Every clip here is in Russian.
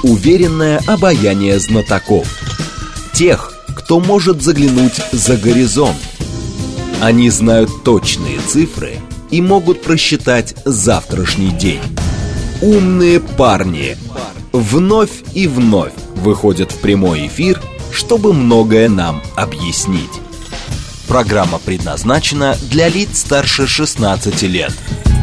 уверенное обаяние знатоков. Тех, кто может заглянуть за горизонт. Они знают точные цифры и могут просчитать завтрашний день. Умные парни вновь и вновь выходят в прямой эфир, чтобы многое нам объяснить. Программа предназначена для лиц старше 16 лет.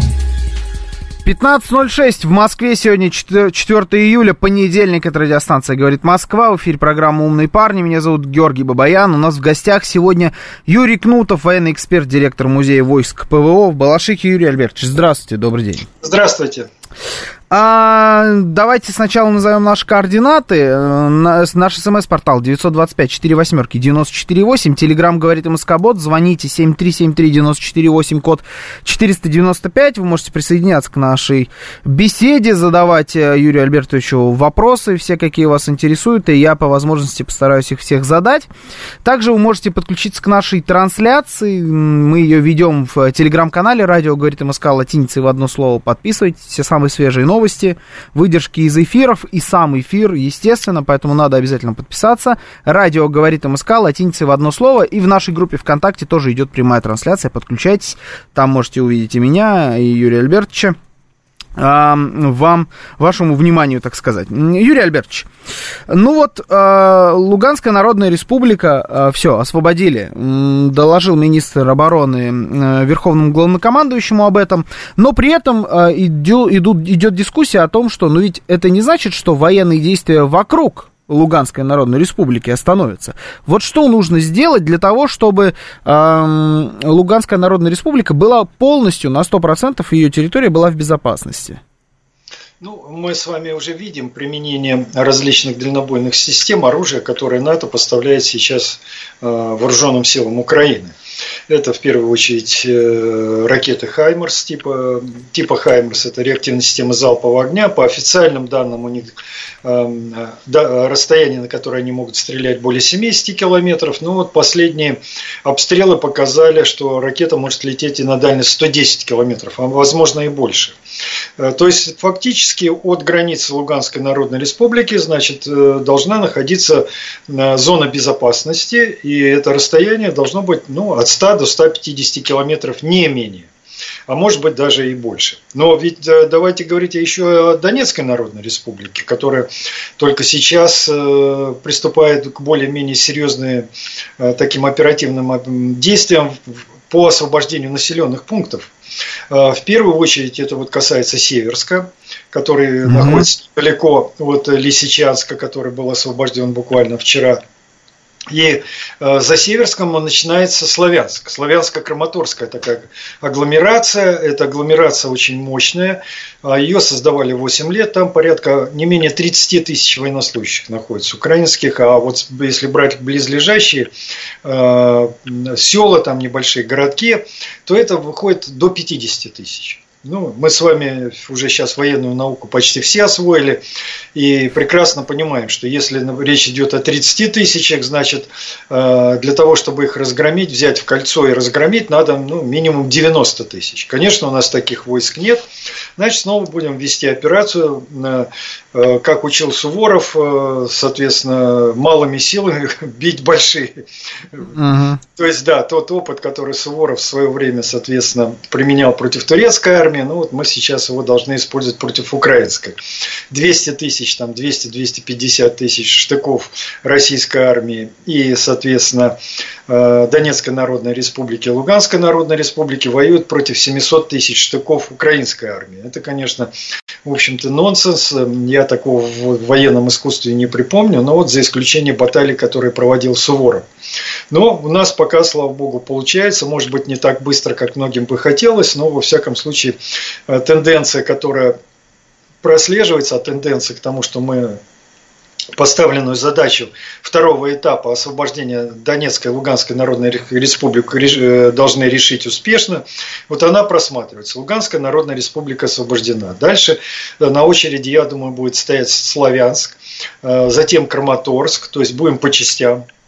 15:06 в Москве. Сегодня 4 июля, понедельник. Это радиостанция «Говорит Москва». В эфире программа «Умные парни». Меня зовут Георгий Бабаян. У нас в гостях сегодня Юрий Кнутов, военный эксперт, директор музея войск ПВО в Балашихе. Юрий Альбертович, здравствуйте, добрый день. Здравствуйте. Давайте сначала назовем наши координаты. Наш смс-портал 925-48-94-8. Телеграм «Говорит МСК-бот». Звоните 7373-94-8, код 495. Вы можете присоединяться к нашей беседе, задавать Юрию Альбертовичу вопросы, все, какие вас интересуют, и я по возможности постараюсь их всех задать. Также вы можете подключиться к нашей трансляции. Мы ее ведем в телеграм-канале «Радио Говорит МСК» латиницей в одно слово. Подписывайтесь. Все самые свежие новости, выдержки из эфиров и сам эфир, естественно, поэтому надо обязательно подписаться. Радио Говорит МСК латиницей в одно слово. И в нашей группе ВКонтакте тоже идет прямая трансляция. Подключайтесь. Там можете увидеть и меня, и Юрия Альбертовича. Вашему вниманию, так сказать. Юрий Альбертович, Луганская Народная Республика, все, освободили, доложил министр обороны Верховному главнокомандующему об этом, но при этом идет дискуссия о том, что, ведь это не значит, что военные действия вокруг Луганской Народной Республики остановится. Вот что нужно сделать для того, чтобы Луганская Народная Республика была полностью, на 100% ее территория была в безопасности? Мы с вами уже видим применение различных дальнобойных систем, оружия, которые НАТО поставляет сейчас вооруженным силам Украины. Это в первую очередь ракеты «Хаймерс» типа «Хаймерс», это реактивные системы залпового огня. По официальным данным у них расстояние, на которое они могут стрелять, более 70 километров. Но вот последние обстрелы показали, что ракета может лететь и на дальность 110 километров, а возможно и больше. То есть фактически от границы Луганской Народной Республики, должна находиться зона безопасности, и это расстояние должно быть от 100 до 150 километров, не менее, а может быть даже и больше. Но ведь давайте говорить еще о Донецкой Народной Республике, которая только сейчас приступает к более-менее серьезным таким оперативным действиям по освобождению населенных пунктов. В первую очередь это касается Северска, который находится далеко от Лисичанска, который был освобожден буквально вчера. И за Северском начинается Славянск. Славянско-Краматорская такая агломерация. Эта агломерация очень мощная. Ее создавали 8 лет. Там порядка не менее 30 тысяч военнослужащих находится, украинских. А вот если брать близлежащие села, там небольшие городки, то это выходит до 50 тысяч. Мы с вами уже сейчас военную науку почти все освоили и прекрасно понимаем, что если речь идет о 30 тысячах, значит, для того, чтобы их разгромить, взять в кольцо и разгромить, надо минимум 90 тысяч. Конечно, у нас таких войск нет. Значит, снова будем вести операцию, как учил Суворов, соответственно, малыми силами бить большие. То есть, да, тот опыт, который Суворов в свое время, соответственно, применял против турецкой армии, мы сейчас его должны использовать против украинской. 200 тысяч, 200-250 тысяч штыков российской армии и, соответственно, Донецкой Народной Республики, Луганской Народной Республики воюют против 700 тысяч штыков украинской армии. Это, конечно, в общем-то, нонсенс. Я такого в военном искусстве не припомню, но за исключением баталий, которые проводил Суворов. Но у нас пока, слава богу, получается. Может быть, не так быстро, как многим бы хотелось, но, во всяком случае, тенденция, которая прослеживается, тенденция к тому, что мы поставленную задачу второго этапа освобождения Донецкой и Луганской Народной Республики должны решить успешно. Она просматривается. Луганская Народная Республика освобождена. Дальше на очереди, я думаю, будет стоять Славянск, затем Краматорск, то есть будем по частям.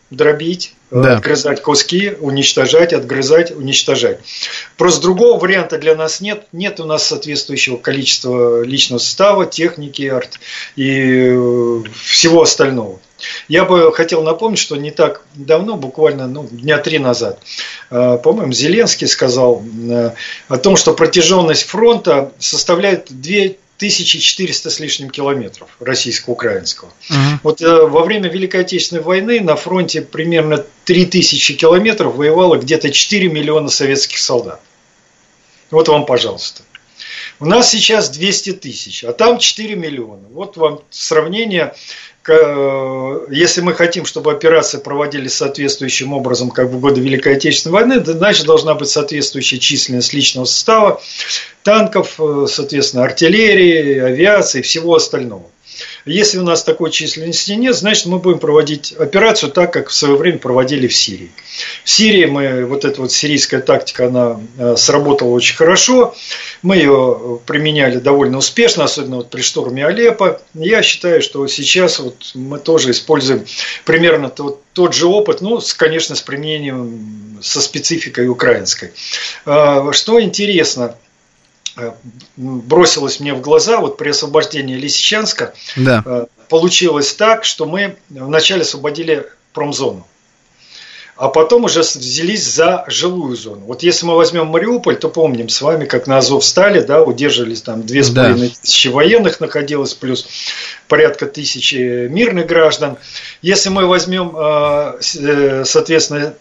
дробить, отгрызать куски, уничтожать, отгрызать, уничтожать. Просто другого варианта для нас нет. Нет у нас соответствующего количества личного состава, техники, и всего остального. Я бы хотел напомнить, что не так давно, буквально дня 3 назад, по-моему, Зеленский сказал о том, что протяженность фронта составляет 2400 с лишним километров российско-украинского. Вот во время Великой Отечественной войны на фронте примерно 3000 километров воевало где-то 4 миллиона советских солдат. Вот вам, пожалуйста. У нас сейчас 200 тысяч, а там 4 миллиона. Вот вам сравнение. Если мы хотим, чтобы операции проводились соответствующим образом, как в годы Великой Отечественной войны, значит, должна быть соответствующая численность личного состава, танков, соответственно, артиллерии, авиации и всего остального. Если у нас такой численности нет, значит, мы будем проводить операцию так, как в свое время проводили в Сирии. В Сирии вот эта вот сирийская тактика, она сработала очень хорошо. Мы ее применяли довольно успешно, особенно вот при штурме Алеппо. Я считаю, что сейчас вот мы тоже используем примерно тот же опыт, конечно, с применением, со спецификой украинской. Что интересно, бросилось мне в глаза, вот при освобождении Лисичанска получилось так, что мы вначале освободили промзону, а потом уже взялись за жилую зону. Вот если мы возьмем Мариуполь, то помним с вами, как на Азов стали, удерживались там 2500 военных находилось, плюс порядка 1000 мирных граждан. Если мы возьмем, соответственно,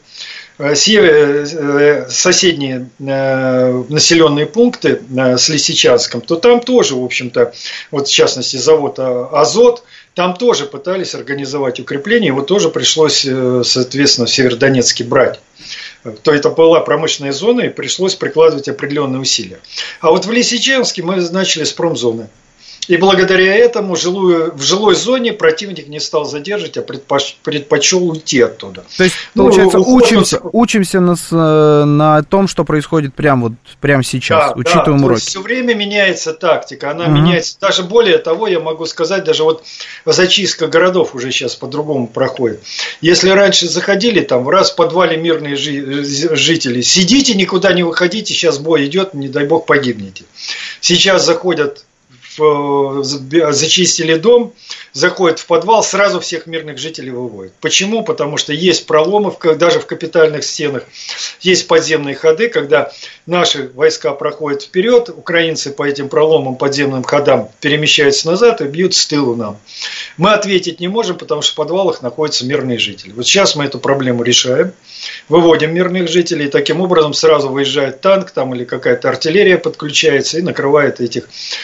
соседние населенные пункты с Лисичанском, то там тоже, в общем-то, вот в частности завод «Азот», там тоже пытались организовать укрепление, его тоже пришлось, соответственно, в Северодонецке брать. То это была промышленная зона, и пришлось прикладывать определенные усилия. А вот в Лисичанске мы начали с промзоны. И благодаря этому в жилой зоне противник не стал задерживать, а предпочел уйти оттуда. То есть, получается, учимся на том, что происходит прямо сейчас, учитываем уроки. Все время меняется тактика, она меняется. Даже более того, я могу сказать, даже вот зачистка городов уже сейчас по-другому проходит. Если раньше заходили, там раз в подвале мирные жители, сидите, никуда не выходите, сейчас бой идет, не дай бог погибнете. Сейчас заходят, зачистили дом, заходят в подвал, сразу всех мирных жителей выводят. Почему? Потому что есть проломы, даже в капитальных стенах, есть подземные ходы, когда наши войска проходят вперед, украинцы по этим проломам, подземным ходам перемещаются назад и бьют с тылу нам. Мы ответить не можем, потому что в подвалах находятся мирные жители. Вот сейчас мы эту проблему решаем, выводим мирных жителей, и таким образом сразу выезжает танк там, или какая-то артиллерия подключается и накрывает этих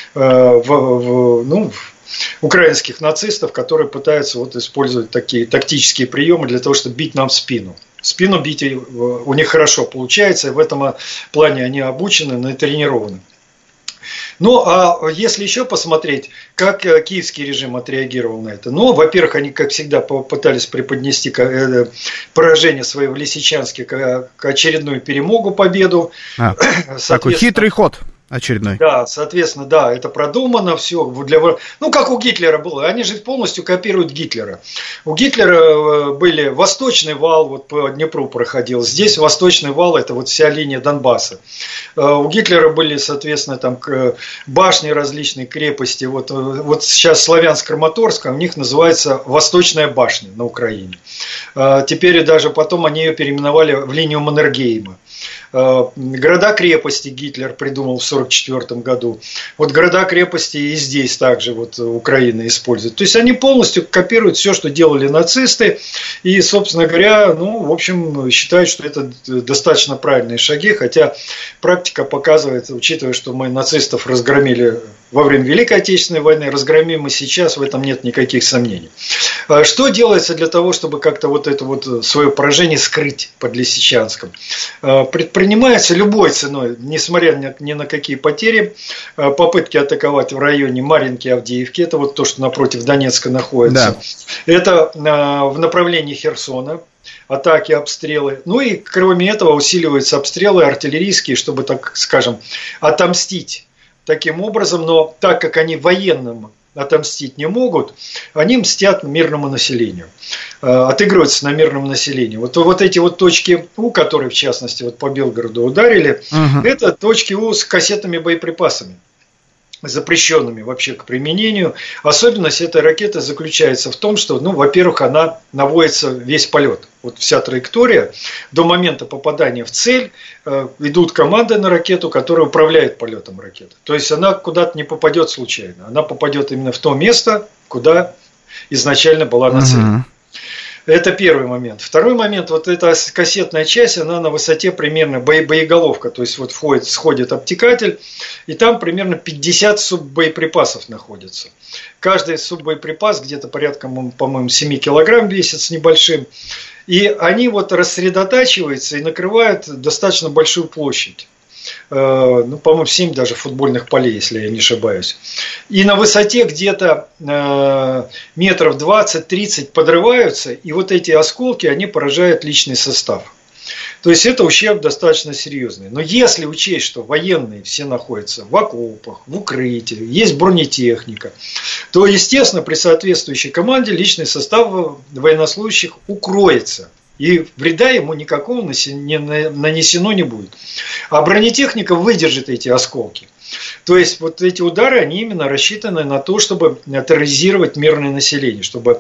украинских нацистов, которые пытаются использовать такие тактические приемы для того, чтобы бить нам в спину. В спину бить у них хорошо получается, и в этом плане они обучены, натренированы. А если еще посмотреть, как киевский режим отреагировал на это. Во-первых, они, как всегда, попытались преподнести поражение свое в Лисичанске к очередную перемогу, победу. Такой хитрый ход. Очередной. Да, соответственно, это продумано все. Как у Гитлера было. Они же полностью копируют Гитлера. У Гитлера были Восточный вал, по Днепру проходил. Здесь Восточный вал, это вся линия Донбасса. У Гитлера были, соответственно, там башни различные, крепости. Вот сейчас Славянск-Краматорск, у них называется Восточная башня на Украине. Теперь даже потом они ее переименовали в линию Маннергейма. Города-крепости Гитлер придумал в 1944 году. Города-крепости и здесь также Украина использует. То есть они полностью копируют все, что делали нацисты. И, собственно говоря, в общем, считают, что это достаточно правильные шаги. Хотя практика показывает, учитывая, что мы нацистов разгромили во время Великой Отечественной войны, разгромим и сейчас, в этом нет никаких сомнений. Что делается для того, чтобы как-то это свое поражение скрыть под Лисичанском? Предпринимается любой ценой, несмотря ни на какие потери, попытки атаковать в районе Марьинки, Авдеевки. Это то, что напротив Донецка находится. Да. Это в направлении Херсона. Атаки, обстрелы. И кроме этого усиливаются обстрелы артиллерийские, чтобы, так скажем, отомстить таким образом. Но так как они военным отомстить не могут, они мстят мирному населению, отыгрываются на мирном населении. Вот эти вот точки У, которые в частности вот по Белгороду ударили, это точки У с кассетными боеприпасами, запрещенными вообще к применению. Особенность этой ракеты заключается в том, что, во-первых, она наводится весь полет. Вот вся траектория до момента попадания в цель, идут команды на ракету, которая управляет полетом ракеты. То есть она куда-то не попадет случайно. Она попадет именно в то место, куда изначально была нацелена. Это первый момент. Второй момент, вот эта кассетная часть, она на высоте примерно боеголовка, то есть вот сходит обтекатель, и там примерно 50 суббоеприпасов находится. Каждый суббоеприпас где-то порядка, по-моему, 7 килограмм весит с небольшим, и они вот рассредотачиваются и накрывают достаточно большую площадь. По-моему, 7 даже футбольных полей, если я не ошибаюсь. И на высоте где-то метров 20-30 подрываются, и вот эти осколки, они поражают личный состав. То есть это ущерб достаточно серьезный. Но если учесть, что военные все находятся в окопах, в укрытии, есть бронетехника, то, естественно, при соответствующей команде личный состав военнослужащих укроется. И вреда ему никакого нанесено не будет. А бронетехника выдержит эти осколки. То есть вот эти удары, они именно рассчитаны на то, чтобы терроризировать мирное население, чтобы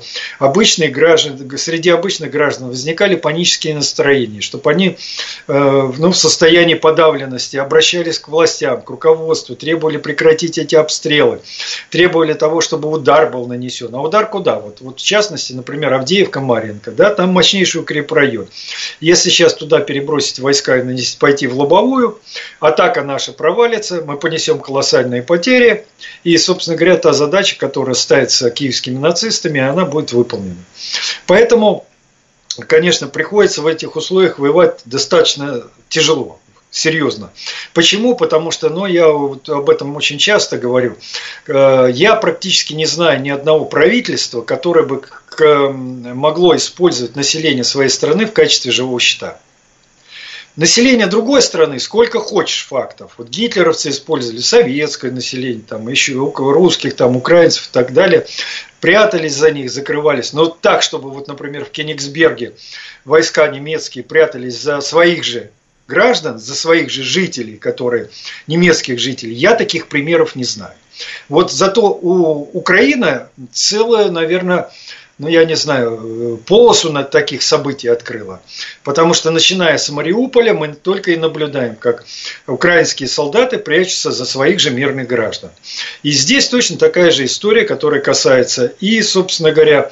среди обычных граждан возникали панические настроения, чтобы они в состоянии подавленности обращались к властям, к руководству, требовали прекратить эти обстрелы, требовали того, чтобы удар был нанесен. А удар куда? Вот в частности, например, Авдеевка, Марьинка, да, там мощнейший укрепрайон. Если сейчас туда перебросить войска и пойти в лобовую, атака наша провалится, мы понесем колоссальные потери, и, собственно говоря, та задача, которая ставится киевскими нацистами, она будет выполнена. Поэтому, конечно, приходится в этих условиях воевать достаточно тяжело, серьезно. Почему? Потому что, я вот об этом очень часто говорю, я практически не знаю ни одного правительства, которое бы могло использовать население своей страны в качестве живого щита. Население другой страны, сколько хочешь фактов. Вот гитлеровцы использовали советское население, там, еще русских, там, украинцев и так далее. Прятались за них, закрывались. Но так, чтобы, вот, например, в Кенигсберге войска немецкие прятались за своих же граждан, за своих же жителей, немецких жителей, я таких примеров не знаю. Вот зато у Украины целая, наверное, я не знаю, полосу на таких событий открыла. Потому что, начиная с Мариуполя, мы только и наблюдаем, как украинские солдаты прячутся за своих же мирных граждан. И здесь точно такая же история, которая касается и, собственно говоря,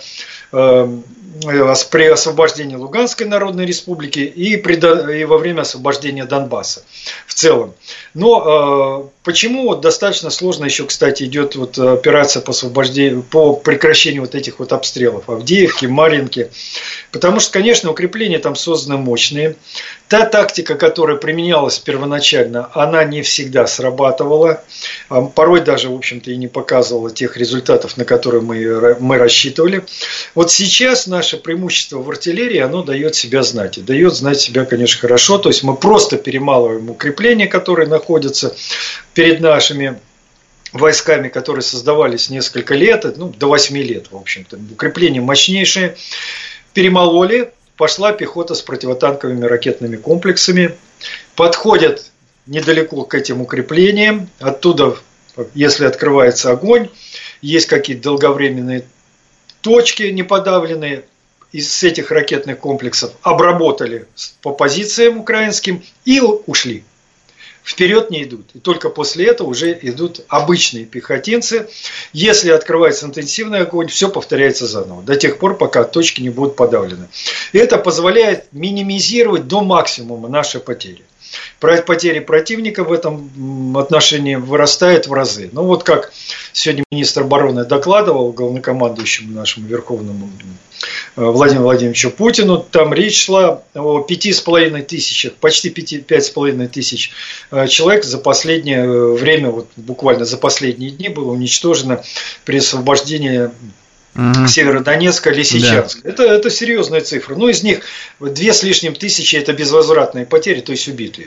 при освобождении Луганской Народной Республики и во время освобождения Донбасса в целом. Но почему достаточно сложно еще, кстати, идет вот операция по прекращению вот этих вот обстрелов Авдеевки, Марьинки? Потому что, конечно, укрепления там созданы мощные. Та тактика, которая применялась первоначально, она не всегда срабатывала. Порой даже, в общем-то, и не показывала тех результатов, на которые мы рассчитывали. Вот сейчас наше преимущество в артиллерии, оно дает себя знать. И дает знать себя, конечно, хорошо. То есть мы просто перемалываем укрепления, которые находятся перед нашими войсками, которые создавались несколько лет, до 8 лет, в общем-то. Укрепления мощнейшие. Перемололи, пошла пехота с противотанковыми ракетными комплексами. Подходят недалеко к этим укреплениям. Оттуда, если открывается огонь, есть какие-то долговременные точки неподавленные из этих ракетных комплексов, обработали по позициям украинским и ушли. Вперед не идут. И только после этого уже идут обычные пехотинцы. Если открывается интенсивный огонь, все повторяется заново. До тех пор, пока точки не будут подавлены. И это позволяет минимизировать до максимума наши потери. Потери противника в этом отношении вырастают в разы. Вот как сегодня министр обороны докладывал главнокомандующему нашему верховному Владимиру Владимировичу Путину, там речь шла о 5,5 тысячах, почти 5,5 тысяч человек за последнее время, буквально за последние дни было уничтожено при освобождении Северодонецка, Лисичанска. Да. Это серьезные цифры. Ну, из них 2 с лишним тысячи это безвозвратные потери, то есть убитые.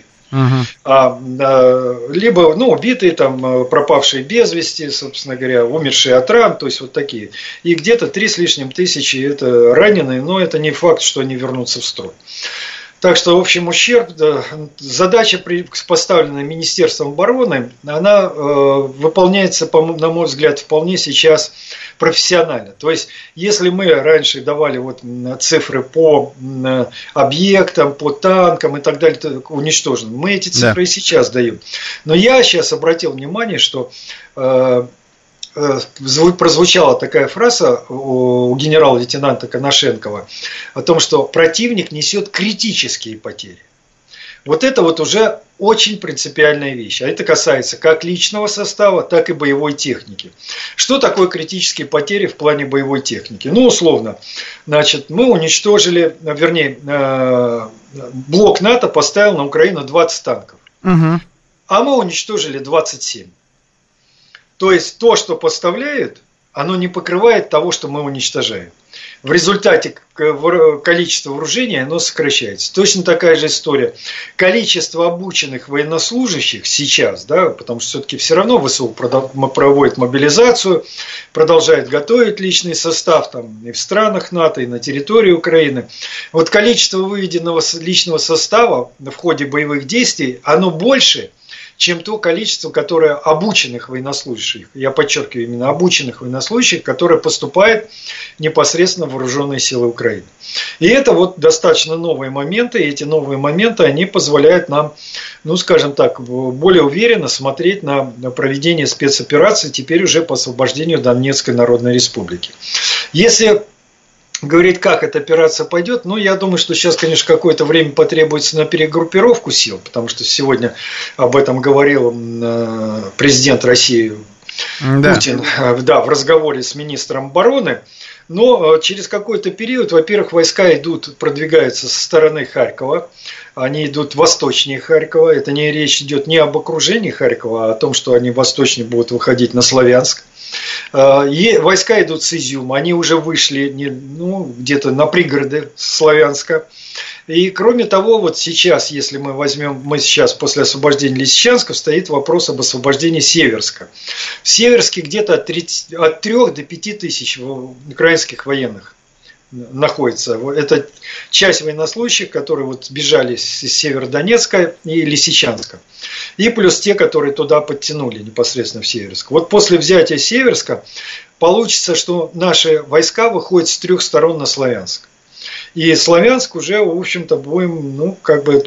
Либо убитые, там, пропавшие без вести, собственно говоря, умершие от ран, то есть вот такие. И где-то 3 с лишним тысячи это раненые, но это не факт, что они вернутся в строй. Так что, в общем, ущерб, задача, поставленная Министерством обороны, она выполняется, на мой взгляд, вполне сейчас профессионально. То есть, если мы раньше давали вот цифры по объектам, по танкам и так далее, уничтоженным, мы эти цифры и сейчас даем. Но я сейчас обратил внимание, что прозвучала такая фраза у генерал-лейтенанта Коношенкова о том, что противник несет критические потери. Вот это вот уже очень принципиальная вещь. А это касается как личного состава, так и боевой техники. Что такое критические потери в плане боевой техники? Ну, условно, значит, мы уничтожили, блок НАТО поставил на Украину 20 танков. А мы уничтожили 27. То есть, то, что поставляют, оно не покрывает того, что мы уничтожаем. В результате количество вооружения, оно сокращается. Точно такая же история. Количество обученных военнослужащих сейчас, да, потому что все-таки все равно ВСУ проводит мобилизацию, продолжает готовить личный состав там, и в странах НАТО, и на территории Украины. Вот количество выведенного личного состава в ходе боевых действий, оно больше, чем то количество, которое обученных военнослужащих, я подчеркиваю именно обученных военнослужащих, которые поступают непосредственно в вооруженные силы Украины. И это вот достаточно новые моменты, и эти новые моменты, они позволяют нам, ну скажем так, более уверенно смотреть на проведение спецопераций теперь уже по освобождению Донецкой Народной Республики. Если говорить, как эта операция пойдет, ну, я думаю, что сейчас, конечно, какое-то время потребуется на перегруппировку сил, потому что сегодня об этом говорил президент России Путин, да, в разговоре с министром обороны. Но через какой-то период, во-первых, войска продвигаются со стороны Харькова, они идут восточнее Харькова, это не речь идет не об окружении Харькова, а о том, что они восточнее будут выходить на Славянск. И войска идут с Изюма, они уже вышли где-то на пригороды Славянска. И кроме того, вот сейчас, если мы сейчас после освобождения Лисичанска, стоит вопрос об освобождении Северска. В Северске где-то от 3 до 5 тысяч украинских военных находится. Это часть военнослужащих, которые вот бежали из Северодонецка и Лисичанска. И плюс те, которые туда подтянули непосредственно в Северск. Вот после взятия Северска получится, что наши войска выходят с 3 сторон на Славянск. И Славянск уже, в общем-то, будем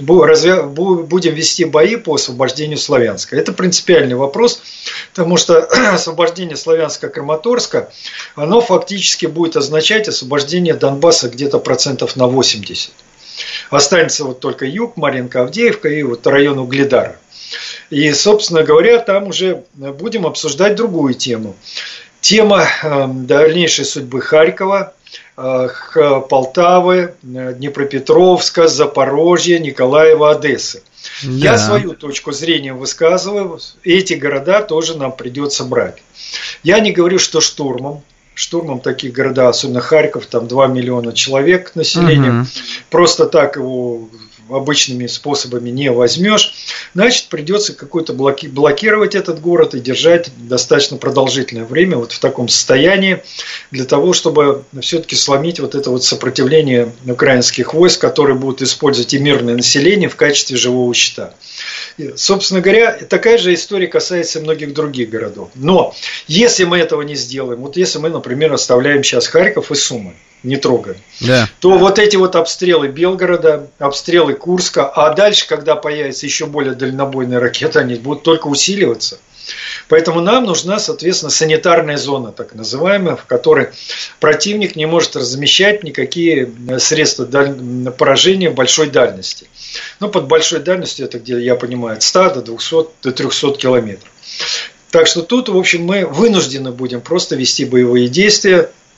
вести бои по освобождению Славянска. Это принципиальный вопрос, потому что освобождение Славянска-Краматорска, оно фактически будет означать освобождение Донбасса где-то процентов на 80. Останется вот только юг, Марьинка, Авдеевка и вот район Угледара. И, собственно говоря, там уже будем обсуждать другую тему. Тема дальнейшей судьбы Харькова, Полтавы, Днепропетровска, Запорожья, Николаева, Одессы. Да. Я свою точку зрения высказываю. Эти города тоже нам придется брать. Я не говорю, что штурмом такие города, особенно Харьков, там 2 миллиона человек населения, просто так его обычными способами не возьмешь, значит, придется какой-то блокировать этот город и держать достаточно продолжительное время вот в таком состоянии, для того, чтобы все-таки сломить вот это вот сопротивление украинских войск, которые будут использовать и мирное население в качестве живого щита. И, собственно говоря, такая же история касается многих других городов. Но если мы этого не сделаем, вот если мы, например, оставляем сейчас Харьков и Сумы, не трогаем, то вот эти вот обстрелы Белгорода, обстрелы Курска, а дальше, когда появятся еще более дальнобойные ракеты, они будут только усиливаться. Поэтому нам нужна, соответственно, санитарная зона, так называемая, в которой противник не может размещать никакие средства поражения большой дальности. Ну, под большой дальностью, это где, я понимаю, от 100 до 200, до 300 километров. Так что тут, в общем, мы вынуждены будем просто вести боевые действия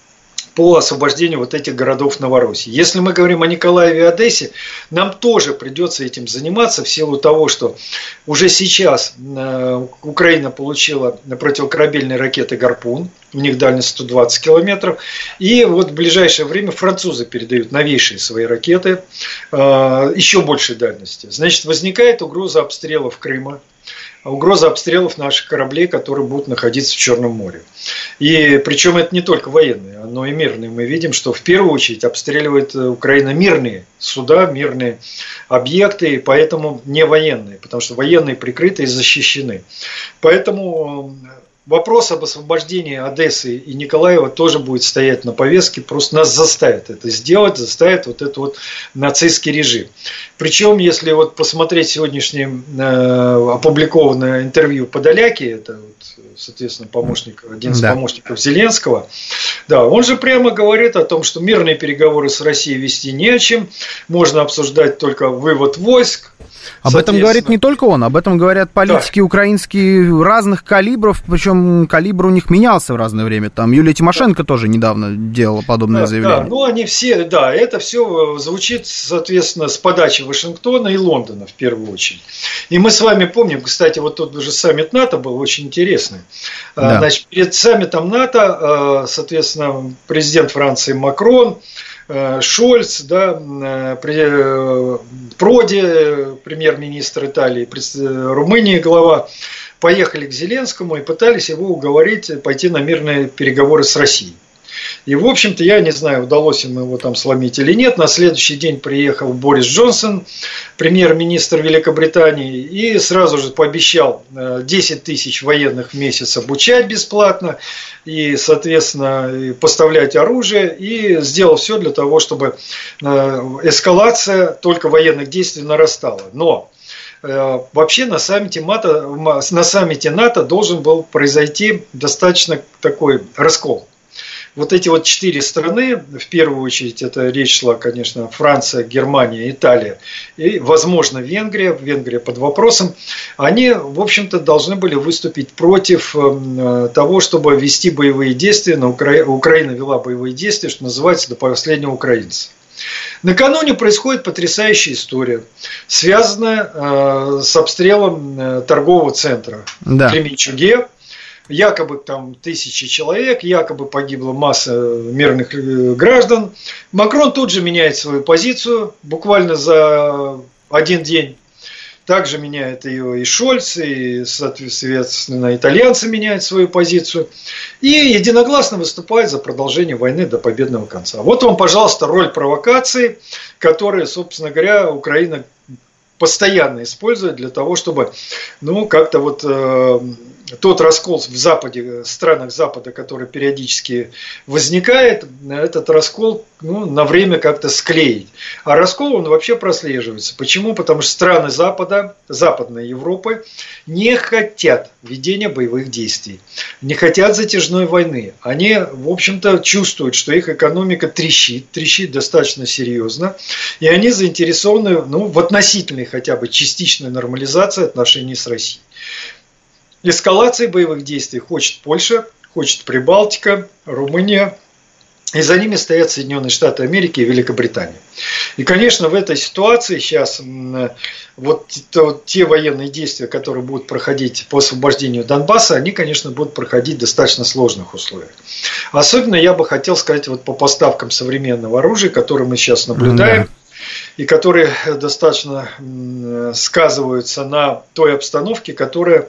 по освобождению вот этих городов Новороссии. Если мы говорим о Николаеве и Одессе, нам тоже придется этим заниматься в силу того, что уже сейчас Украина получила противокорабельные ракеты «Гарпун», у них дальность 120 километров, и вот в ближайшее время французы передают новейшие свои ракеты еще большей дальности. Значит, возникает угроза обстрелов Крыма, угроза обстрелов наших кораблей, которые будут находиться в Черном море. И причем это не только военные, но и мирные. Мы видим, что в первую очередь обстреливает Украина мирные суда, мирные объекты, и поэтому не военные, потому что военные прикрыты и защищены. Поэтому вопрос об освобождении Одессы и Николаева тоже будет стоять на повестке, просто нас заставят это сделать, заставит вот этот вот нацистский режим. Причем, если вот посмотреть сегодняшнее опубликованное интервью Подоляки, это вот, соответственно, один из помощников Зеленского, да, он же прямо говорит о том, что мирные переговоры с Россией вести не о чем, можно обсуждать только вывод войск. Об этом говорит не только он, об этом говорят политики украинские разных калибров, причем калибр у них менялся в разное время. Там Юлия Тимошенко тоже недавно делала подобное заявление. Да, ну они все, да, это все звучит, соответственно, с подачи Вашингтона и Лондона в первую очередь. И мы с вами помним, кстати, вот тот же саммит НАТО был очень интересный. Да. Значит, перед саммитом НАТО, соответственно, президент Франции Макрон, Шольц, да, Проди, премьер-министр Италии, Румынии глава, поехали к Зеленскому и пытались его уговорить пойти на мирные переговоры с Россией. И, в общем-то, я не знаю, удалось им его там сломить или нет. На следующий день приехал Борис Джонсон, премьер-министр Великобритании, и сразу же пообещал 10 тысяч военных в месяц обучать бесплатно и, соответственно, поставлять оружие, и сделал все для того, чтобы эскалация только военных действий нарастала. Но вообще на саммите НАТО должен был произойти достаточно такой раскол. Вот эти вот 4 страны, в первую очередь, это речь шла, конечно, Франция, Германия, Италия и, возможно, Венгрия под вопросом, они, в общем-то, должны были выступить против того, чтобы вести боевые действия, Украина вела боевые действия, что называется, до последнего украинца. Накануне происходит потрясающая история, связанная с обстрелом торгового центра в Кременчуге. Якобы там тысячи человек, якобы погибла масса мирных граждан. Макрон тут же меняет свою позицию, буквально за один день. Также меняет ее и Шольц, и, соответственно, итальянцы меняют свою позицию. И единогласно выступает за продолжение войны до победного конца. Вот вам, пожалуйста, роль провокации, которую, собственно говоря, Украина постоянно использует для того, чтобы, как-то вот тот раскол в Западе, странах Запада, который периодически возникает, этот раскол на время как-то склеить. А раскол он вообще прослеживается. Почему? Потому что страны Запада, Западной Европы не хотят ведения боевых действий, не хотят затяжной войны. Они, в общем-то, чувствуют, что их экономика трещит достаточно серьезно, и они заинтересованы в относительной хотя бы частичной нормализации отношений с Россией. Эскалации боевых действий хочет Польша, хочет Прибалтика, Румыния, и за ними стоят Соединенные Штаты Америки и Великобритания. И, конечно, в этой ситуации сейчас вот те военные действия, которые будут проходить по освобождению Донбасса, они, конечно, будут проходить в достаточно сложных условиях. Особенно я бы хотел сказать вот по поставкам современного оружия, которые мы сейчас наблюдаем. И которые достаточно сказываются на той обстановке, которая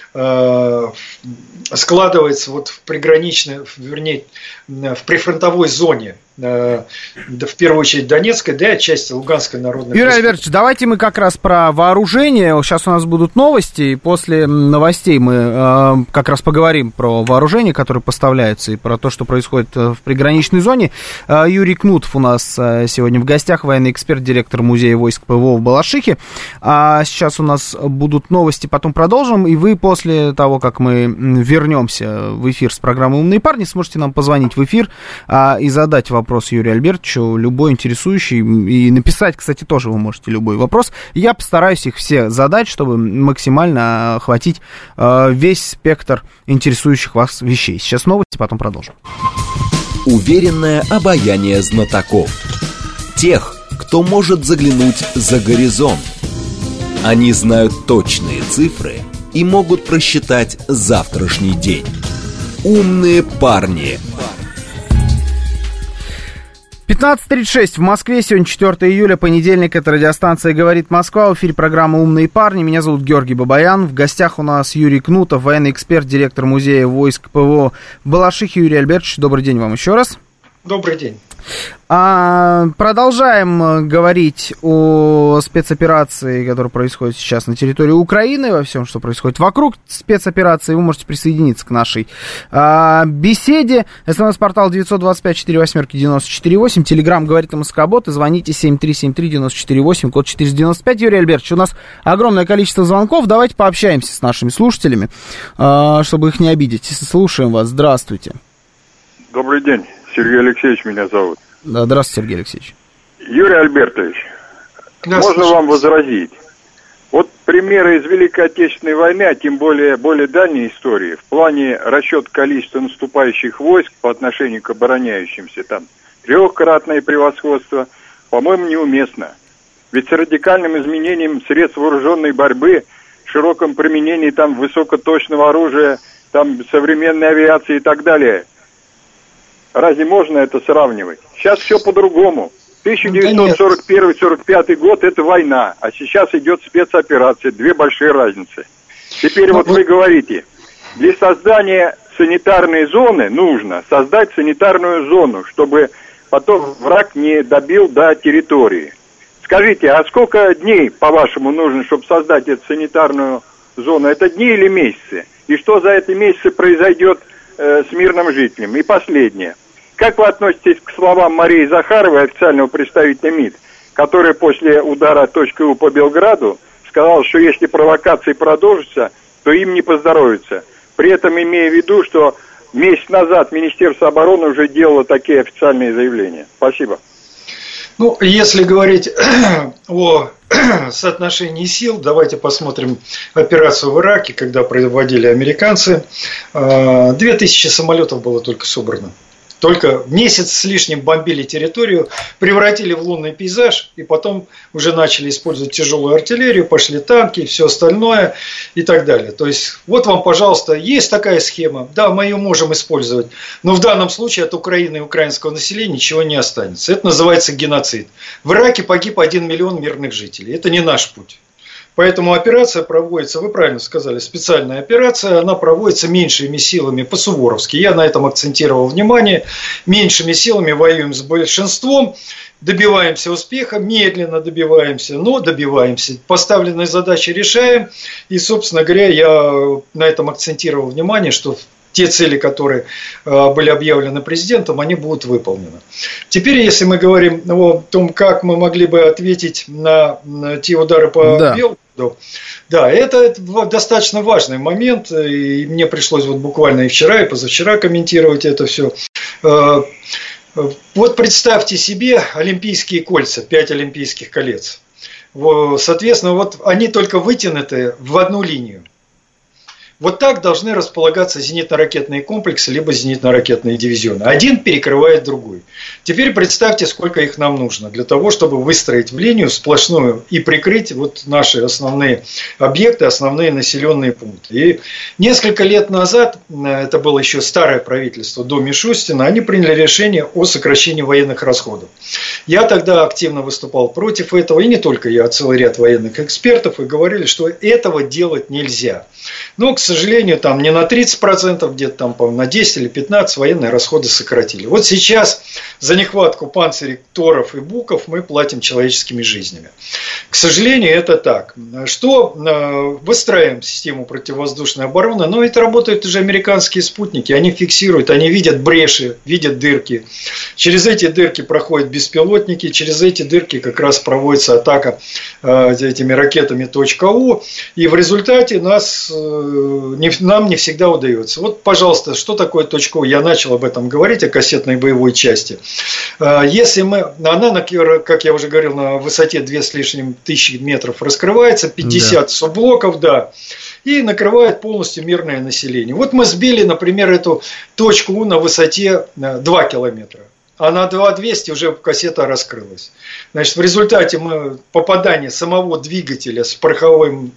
складывается вот в приграничной, вернее, в прифронтовой зоне, в первую очередь Донецкой, да и отчасти Луганской народной. Юрий Альбертович, давайте мы как раз про вооружение. Сейчас у нас будут новости, и после новостей мы как раз поговорим про вооружение, которое поставляется, и про то, что происходит в приграничной зоне. Юрий Кнутов у нас сегодня в гостях, военный эксперт, директор музея войск ПВО в Балашихе. А сейчас у нас будут новости, потом продолжим, и вы после того, как мы вернемся в эфир с программой «Умные парни», сможете нам позвонить в эфир и задать вопрос Юрию Альбертовичу, любой интересующий, и написать, кстати, тоже вы можете любой вопрос. Я постараюсь их все задать, чтобы максимально охватить весь спектр интересующих вас вещей. Сейчас новости, потом продолжим. Уверенное обаяние знатоков. Тех, кто может заглянуть за горизонт. Они знают точные цифры и могут просчитать завтрашний день. Умные парни. 15:36 в Москве. Сегодня 4 июля, понедельник. Это радиостанция «Говорит Москва». В эфире программа «Умные парни». Меня зовут Георгий Бабаян. В гостях у нас Юрий Кнутов, военный эксперт, директор музея войск ПВО в Балашихе. Юрий Альбертович, добрый день вам еще раз. Добрый день. Продолжаем говорить о спецоперации, которая происходит сейчас на территории Украины, во всем, что происходит вокруг спецоперации. Вы можете присоединиться к нашей беседе. СМС-портал 925-48-94-8. Телеграм «Говорит МСК-бот». И звоните 7373-94-8, код 495. Юрий Альбертович, у нас огромное количество звонков. Давайте пообщаемся с нашими слушателями, чтобы их не обидеть. Слушаем вас. Здравствуйте. Добрый день. Сергей Алексеевич меня зовут. Да, здравствуйте, Сергей Алексеевич. Юрий Альбертович, можно вам возразить? Вот примеры из Великой Отечественной войны, а тем более дальней истории, в плане расчета количества наступающих войск по отношению к обороняющимся, там, трехкратное превосходство, по-моему, неуместно. Ведь с радикальным изменением средств вооруженной борьбы, широком применении там высокоточного оружия, там современной авиации и так далее, разве можно это сравнивать? Сейчас все по-другому. 1941-45 год – это война, а сейчас идет спецоперация. Две большие разницы. Теперь вот вы говорите, для создания санитарной зоны нужно создать санитарную зону, чтобы потом враг не добил до территории. Скажите, а сколько дней, по-вашему, нужно, чтобы создать эту санитарную зону? Это дни или месяцы? И что за эти месяцы произойдет с мирным жителем? И последнее. Как вы относитесь к словам Марии Захаровой, официального представителя МИД, которая после удара .у по Белграду сказала, что если провокации продолжатся, то им не поздоровится. При этом имея в виду, что месяц назад Министерство обороны уже делало такие официальные заявления. Спасибо. Ну, если говорить о соотношении сил, давайте посмотрим операцию в Ираке, когда проводили американцы. 2000 самолетов было только собрано. Только месяц с лишним бомбили территорию, превратили в лунный пейзаж, и потом уже начали использовать тяжелую артиллерию, пошли танки, все остальное и так далее. То есть, вот вам, пожалуйста, есть такая схема, да, мы ее можем использовать, но в данном случае от Украины и украинского населения ничего не останется. Это называется геноцид. В Ираке погиб 1 миллион мирных жителей. Это не наш путь. Поэтому операция проводится, вы правильно сказали, специальная операция, она проводится меньшими силами по-суворовски. Я на этом акцентировал внимание. Меньшими силами воюем с большинством, добиваемся успеха, медленно добиваемся, но добиваемся. Поставленные задачи решаем. И, собственно говоря, я на этом акцентировал внимание, что те цели, которые были объявлены президентом, они будут выполнены. Теперь, если мы говорим о том, как мы могли бы ответить на те удары по Белгороду, да, это достаточно важный момент, и мне пришлось вот буквально и вчера, и позавчера комментировать это все. Вот представьте себе олимпийские кольца, 5 олимпийских колец. Соответственно, вот они только вытянуты в одну линию. Вот так должны располагаться зенитно-ракетные комплексы, либо зенитно-ракетные дивизионы. Один перекрывает другой. Теперь представьте, сколько их нам нужно для того, чтобы выстроить в линию сплошную и прикрыть вот наши основные объекты, основные населенные пункты. И несколько лет назад, это было еще старое правительство до Мишустина, они приняли решение о сокращении военных расходов. Я тогда активно выступал против этого, и не только я, а целый ряд военных экспертов, и говорили, что этого делать нельзя. Но, к сожалению, там не на 30%, где-то там, по-моему, на 10 или 15 военные расходы сократили. Вот сейчас за нехватку панцирей, торов и буков мы платим человеческими жизнями. К сожалению, это так. Что выстраиваем систему противовоздушной обороны, но это работают уже американские спутники, они фиксируют, они видят бреши, видят дырки. Через эти дырки проходят беспилотники, через эти дырки как раз проводится атака этими ракетами .у, и в результате нас нам не всегда удается. Вот, пожалуйста, что такое точка У? Я начал об этом говорить, о кассетной боевой части. Если она, как я уже говорил, на высоте 2 с лишним тысячи метров раскрывается, 50 субблоков, и накрывает полностью мирное население. Вот мы сбили, например, эту точку У на высоте 2 километра. А на 2200 уже кассета раскрылась. Значит, в результате попадания самого двигателя с пороховой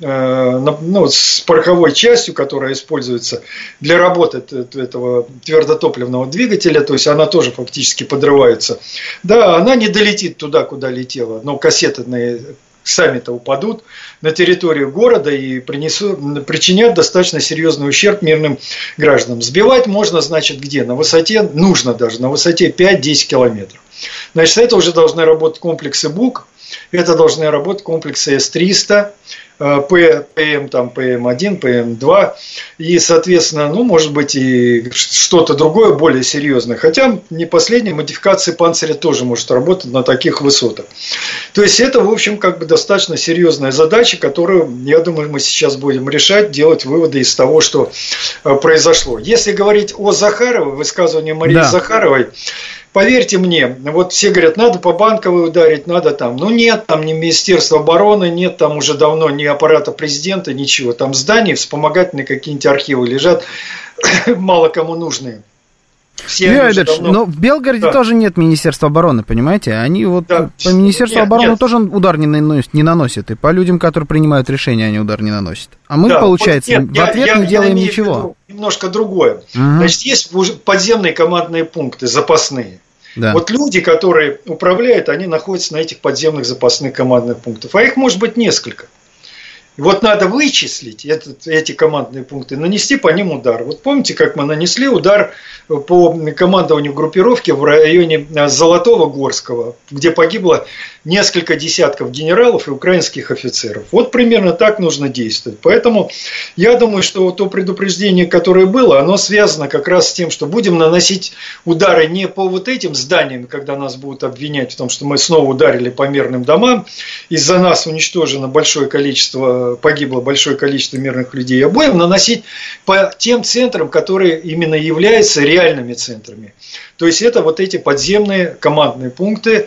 частью, которая используется для работы этого твердотопливного двигателя, то есть она тоже фактически подрывается. Да, она не долетит туда, куда летела, но кассеты сами-то упадут на территорию города и причинят достаточно серьезный ущерб мирным гражданам. Сбивать можно, значит, где? Нужно даже на высоте 5-10 километров. Значит, это уже должны работать комплексы БУК, это должны работать комплексы С-300, ПМ1, ПМ2 и, соответственно, может быть и что-то другое более серьезное. Хотя не последняя модификация панциря тоже может работать на таких высотах. То есть это, в общем, достаточно серьезная задача, которую, я думаю, мы сейчас будем решать, делать выводы из того, что произошло. Если говорить о Захаровой, высказывании Марии Захаровой, поверьте мне, вот все говорят, надо по Банковой ударить, надо там. Нет, там ни Министерства обороны, нет там уже давно ни аппарата президента, ничего. Там здания вспомогательные какие-нибудь архивы лежат, мало кому нужные. Но в Белгороде тоже нет Министерства обороны, понимаете? Они по Министерству обороны тоже удар не наносят. И по людям, которые принимают решения, они удар не наносят. А мы, получается, в ответ не делаем ничего. Немножко другое. Значит, есть подземные командные пункты, запасные. Да. Вот люди, которые управляют, они находятся на этих подземных запасных командных пунктах. А их может быть несколько. И вот надо вычислить эти командные пункты, нанести по ним удар. Вот помните, как мы нанесли удар по командованию группировки в районе Золотого Горского, где погибло несколько десятков генералов и украинских офицеров. Вот примерно так нужно действовать. Поэтому я думаю, что то предупреждение, которое было, оно связано как раз с тем, что будем наносить удары не по вот этим зданиям, когда нас будут обвинять в том, что мы снова ударили по мирным домам, из-за нас уничтожено погибло большое количество мирных людей, а будем наносить по тем центрам, которые именно являются реальными центрами. То есть это вот эти подземные командные пункты,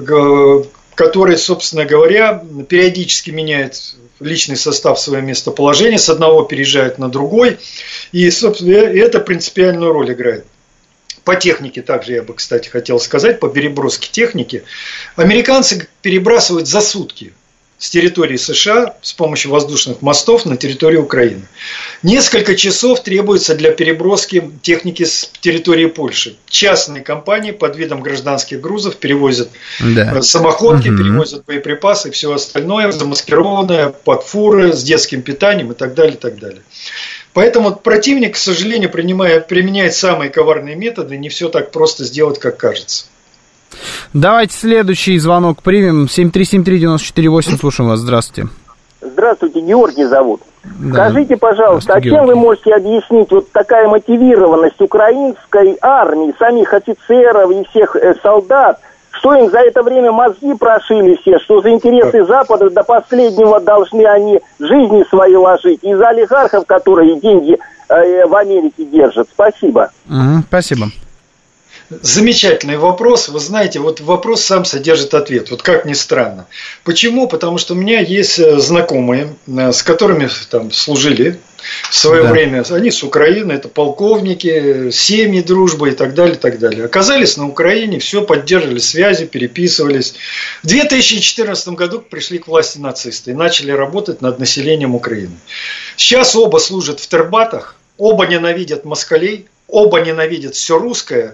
которые, собственно говоря, периодически меняют личный состав свое местоположение, с одного переезжают на другой, и, собственно, это принципиальную роль играет. По технике также я бы, кстати, хотел сказать, по переброске техники. Американцы перебрасывают за сутки с территории США с помощью воздушных мостов на территорию Украины. Несколько часов требуется для переброски техники с территории Польши. Частные компании под видом гражданских грузов перевозят самоходки, перевозят боеприпасы и все остальное, замаскированное под фуры с детским питанием и так далее, и так далее. Поэтому противник, к сожалению, применяет самые коварные методы, не все так просто сделать, как кажется. Давайте следующий звонок примем. 7373948, слушаем вас. Здравствуйте. Здравствуйте, Георгий зовут. Да. Скажите, пожалуйста, а чем вы можете объяснить вот такая мотивированность украинской армии, самих офицеров и всех солдат, что им за это время мозги прошили все, что за интересы Запада до последнего должны они жизни свои ложить, из-за олигархов, которые деньги в Америке держат? Спасибо. Спасибо. Замечательный вопрос. Вы знаете, вот вопрос сам содержит ответ. Вот как ни странно. Почему? Потому что у меня есть знакомые, с которыми там служили в свое время. Они с Украины, это полковники, семьи, дружба и так далее, и так далее. Оказались на Украине, все поддерживали связи, переписывались. В 2014 году пришли к власти нацисты и начали работать над населением Украины. Сейчас оба служат в тербатах, оба ненавидят москалей, оба ненавидят все русское.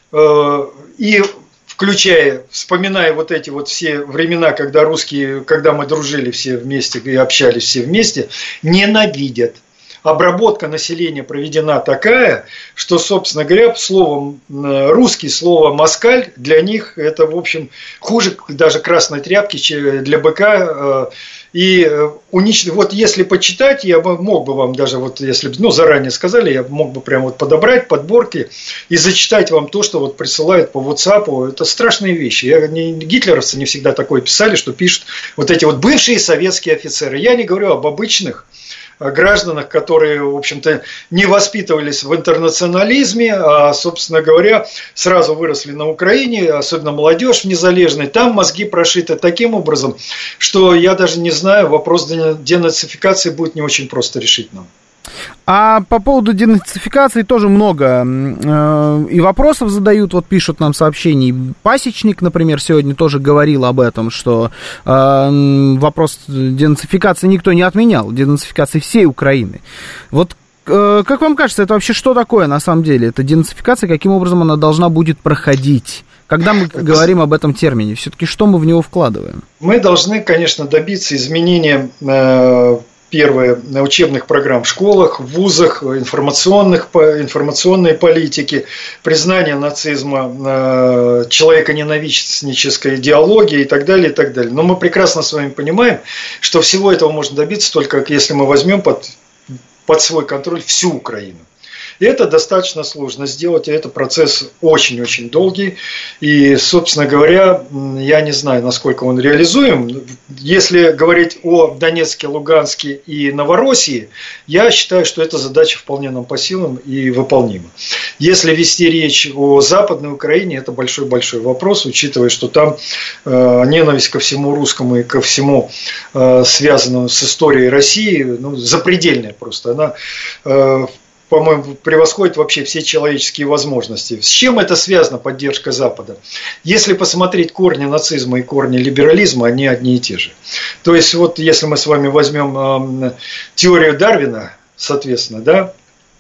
И вспоминая вот эти вот все времена, когда мы дружили все вместе и общались все вместе, ненавидят. Обработка населения проведена такая, что, собственно говоря, русский слово «москаль» для них это, в общем, хуже даже красной тряпки для быка. И вот если почитать, я мог бы вам даже, вот если заранее сказали, я мог бы прям вот подобрать подборки и зачитать вам то, что вот присылают по WhatsApp. Это страшные вещи. Гитлеровцы не всегда такое писали, что пишут вот эти вот бывшие советские офицеры. Я не говорю об обычных гражданах, которые, в общем-то, не воспитывались в интернационализме, а, собственно говоря, сразу выросли на Украине, особенно молодежь в Незалежной. Там мозги прошиты таким образом, что я даже не знаю, вопрос денацификации будет не очень просто решить нам. А по поводу денацификации тоже много и вопросов задают, вот пишут нам сообщений. Пасечник, например, сегодня тоже говорил об этом, что вопрос денацификации никто не отменял, денацификации всей Украины. Вот как вам кажется, это вообще что такое на самом деле? Это денацификация, каким образом она должна будет проходить? Когда мы говорим об этом термине, все-таки что мы в него вкладываем? Мы должны, конечно, добиться изменения первое, учебных программ в школах, в вузах, информационной политики, признание нацизма, человеконенавистнической идеологии и так далее, и так далее. Но мы прекрасно с вами понимаем, что всего этого можно добиться только если мы возьмем под свой контроль всю Украину. И это достаточно сложно сделать, и это процесс очень-очень долгий. И, собственно говоря, я не знаю, насколько он реализуем. Если говорить о Донецке, Луганске и Новороссии, я считаю, что эта задача вполне нам по силам и выполнима. Если вести речь о Западной Украине, это большой-большой вопрос, учитывая, что там ненависть ко всему русскому и ко всему связанному с историей России, запредельная просто. Она по-моему, превосходит вообще все человеческие возможности. С чем это связано, поддержка Запада? Если посмотреть корни нацизма и корни либерализма, они одни и те же. То есть, вот если мы с вами возьмем теорию Дарвина, соответственно, да,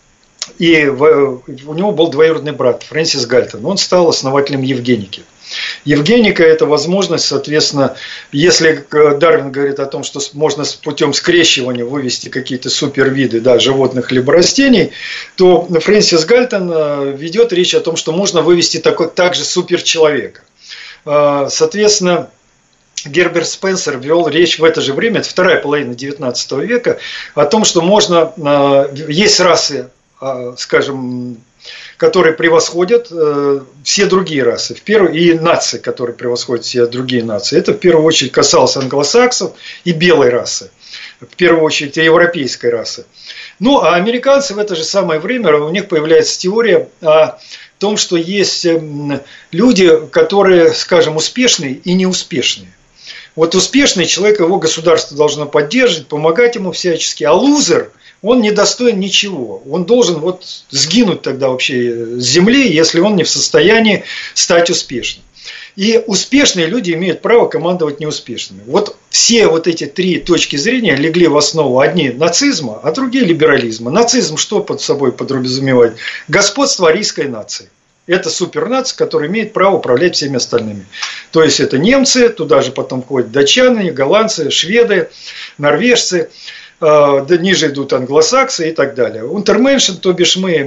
и у него был двоюродный брат Фрэнсис Гальтон, он стал основателем Евгеники. Евгеника – это возможность, соответственно, если Дарвин говорит о том, что можно путем скрещивания вывести какие-то супервиды, да, животных либо растений, то Фрэнсис Гальтон ведет речь о том, что можно вывести также суперчеловека. Соответственно, Герберт Спенсер вел речь в это же время, это вторая половина XIX века, о том, что можно, есть расы, скажем, которые превосходят все другие расы, и нации, которые превосходят все другие нации. Это в первую очередь касалось англосаксов и белой расы, в первую очередь и европейской расы. Ну, а американцы в это же самое время, у них появляется теория о том, что есть люди, которые, скажем, успешные и неуспешные. Вот успешный человек, его государство должно поддерживать, помогать ему всячески, а лузер, он не достоин ничего. Он должен вот сгинуть тогда вообще с земли, если он не в состоянии стать успешным. И успешные люди имеют право командовать неуспешными. Вот все вот эти три точки зрения легли в основу. Одни нацизма, а другие либерализма. Нацизм что под собой подразумевает? Господство арийской нации. Это супернация, которая имеет право управлять всеми остальными. То есть это немцы, туда же потом входят датчане, голландцы, шведы, норвежцы. Ниже идут англосаксы и так далее. Унтерменшен, то бишь мы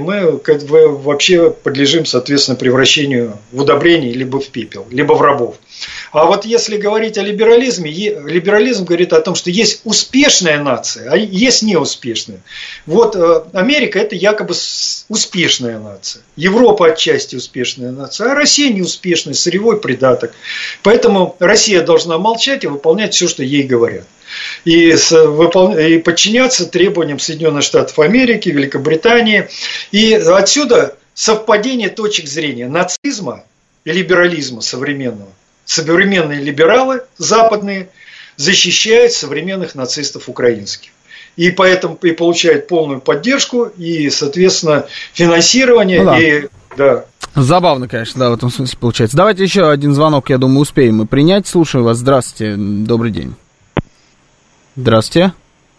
вообще подлежим, соответственно, превращению в удобрение, либо в пепел, либо в рабов. А вот если говорить о либерализме, либерализм говорит о том, что есть успешная нация, а есть неуспешная. Вот Америка – это якобы успешная нация. Европа отчасти успешная нация, а Россия неуспешная, сырьевой придаток. Поэтому Россия должна молчать и выполнять все, что ей говорят. И подчиняться требованиям Соединенных Штатов Америки, Великобритании. И отсюда совпадение точек зрения нацизма и либерализма современного. Современные либералы западные защищают современных нацистов украинских. И поэтому и получают полную поддержку и, соответственно, финансирование. Ну, да. И, да. Забавно, конечно, да, в этом смысле получается. Давайте еще один звонок, я думаю, успеем мы принять. Слушаю вас. Здравствуйте. Добрый день. Здравствуйте.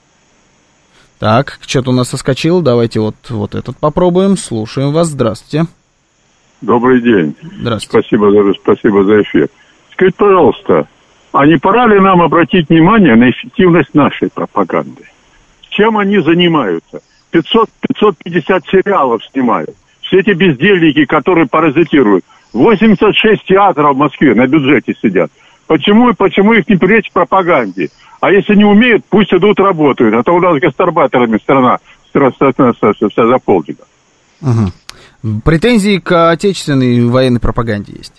Так, что-то у нас соскочило. Давайте вот этот попробуем. Слушаем вас. Здравствуйте. Добрый день. Здравствуйте. Спасибо за эфир. Скажите, пожалуйста, а не пора ли нам обратить внимание на эффективность нашей пропаганды? Чем они занимаются? 550 сериалов снимают. Все эти бездельники, которые паразитируют. 86 театров в Москве на бюджете сидят. Почему их не привлечь к пропаганде? А если не умеют, пусть идут работают. А то у нас гастарбайтерами страна вся заполнена. Угу. Претензии к отечественной военной пропаганде есть?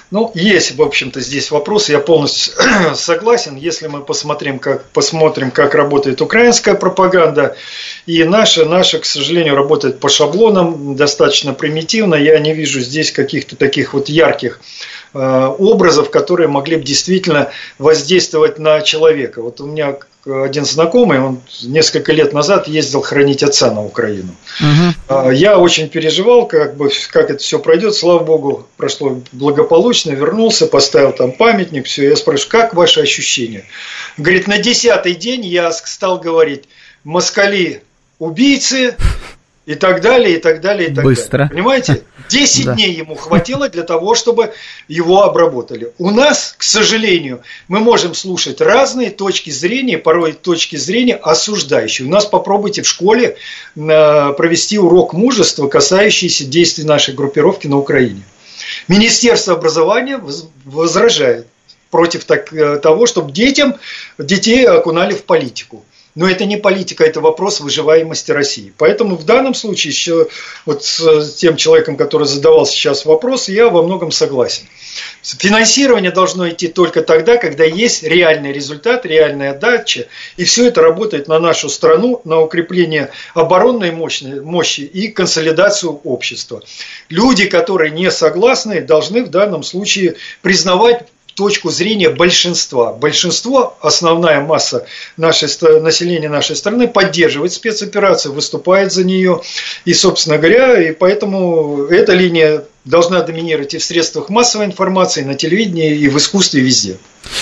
Ну, есть, в общем-то, здесь вопрос, я полностью согласен. Если мы посмотрим, как работает украинская пропаганда, и наша, к сожалению, работает по шаблонам, достаточно примитивно. Я не вижу здесь каких-то таких вот ярких образов, которые могли бы действительно воздействовать на человека. Вот у меня один знакомый, он несколько лет назад ездил хранить отца на Украину. Я очень переживал, как это все пройдет. Слава богу, прошло благополучно, вернулся, поставил там памятник, все. Я спрашиваю, как ваши ощущения? Говорит, на 10-й день я стал говорить, москали убийцы, и так далее, и так далее, и так Быстро. далее. Понимаете? 10 дней ему хватило для того, чтобы его обработали. У нас, к сожалению, мы можем слушать разные точки зрения, порой точки зрения осуждающие. У нас попробуйте в школе провести урок мужества, касающийся действий нашей группировки на Украине. Министерство образования возражает против того, чтобы детей окунали в политику. Но это не политика, это вопрос выживаемости России. Поэтому в данном случае, еще вот с тем человеком, который задавал сейчас вопрос, я во многом согласен. Финансирование должно идти только тогда, когда есть реальный результат, реальная отдача, и все это работает на нашу страну, на укрепление оборонной мощи и консолидацию общества. Люди, которые не согласны, должны в данном случае признавать точку зрения большинства. Большинство, основная масса населения нашей страны поддерживает спецоперацию, выступает за нее. И, собственно говоря, и поэтому эта линия должна доминировать и в средствах массовой информации, и на телевидении, и в искусстве, и везде.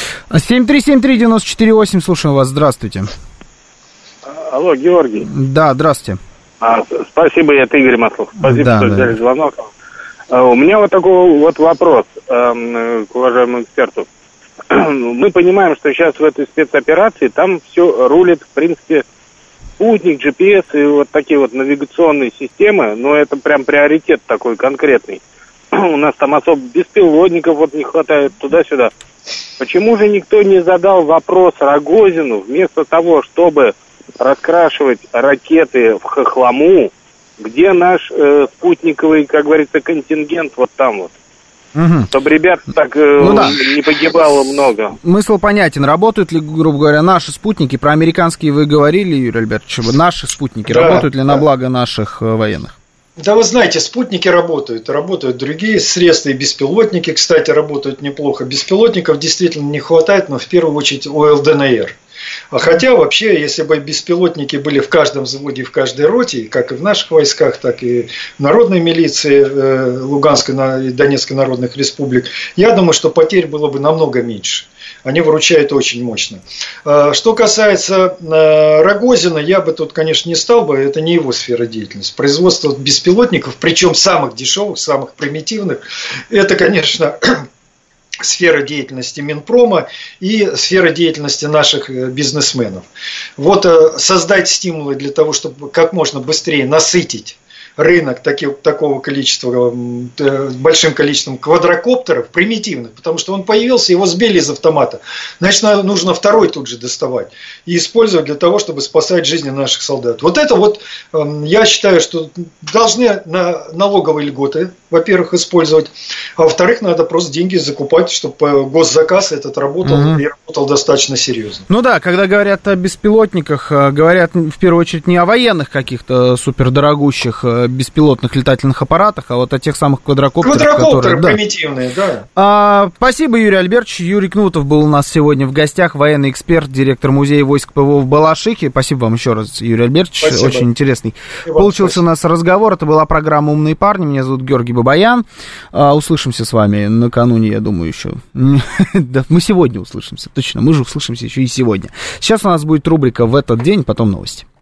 7373948, слушаем вас, здравствуйте. Алло, Георгий. Да, здравствуйте. Спасибо, это Игорь Маслов. Спасибо, что взяли звонок. У меня вот такой вот вопрос к уважаемому эксперту. Мы понимаем, что сейчас в этой спецоперации там все рулит, в принципе, спутник, GPS и вот такие вот навигационные системы, но это прям приоритет такой конкретный. У нас там особо беспилотников вот не хватает туда-сюда. Почему же никто не задал вопрос Рогозину, вместо того, чтобы раскрашивать ракеты в хохлому, где наш спутниковый, как говорится, контингент вот там вот? Чтобы ребят так не погибало много. Смысл понятен. Работают ли, грубо говоря, наши спутники? Про американские вы говорили, Юрий Альбертович. Наши спутники работают ли на благо наших военных? Да, вы знаете, спутники работают другие средства, и беспилотники, кстати, работают неплохо. Беспилотников действительно не хватает, но в первую очередь у ЛДНР. Хотя вообще, если бы беспилотники были в каждом взводе, в каждой роте, как и в наших войсках, так и в народной милиции Луганской и Донецкой народных республик, я думаю, что потерь было бы намного меньше. Они выручают очень мощно. Что касается Рогозина, я бы тут, конечно, не стал бы, это не его сфера деятельности. Производство беспилотников, причем самых дешевых, самых примитивных, это, конечно, сфера деятельности Минпрома и сфера деятельности наших бизнесменов. Вот создать стимулы для того, чтобы как можно быстрее насытить рынок такого количества, большим количеством квадрокоптеров, примитивных, потому что он появился, его сбили из автомата. Значит, нужно второй тут же доставать и использовать для того, чтобы спасать жизни наших солдат. Вот это вот, я считаю, что должны налоговые льготы, во-первых, использовать, а во-вторых, надо просто деньги закупать, чтобы госзаказ этот работал и работал достаточно серьезно. Ну да, когда говорят о беспилотниках, говорят в первую очередь не о военных каких-то супердорогущих беспилотных летательных аппаратах, а вот о тех самых квадрокоптерах, которые примитивные, да. Спасибо, Юрий Альбертович. Юрий Кнутов был у нас сегодня в гостях, военный эксперт, директор музея войск ПВО в Балашихе. Спасибо вам еще раз, Юрий Альбертович. Спасибо. Очень интересный получился у нас разговор. Это была программа «Умные парни». Меня зовут Георгий Бабаян. Услышимся с вами накануне, я думаю, еще. Да, мы сегодня услышимся, точно. Мы же услышимся еще и сегодня. Сейчас у нас будет рубрика «В этот день», потом новости.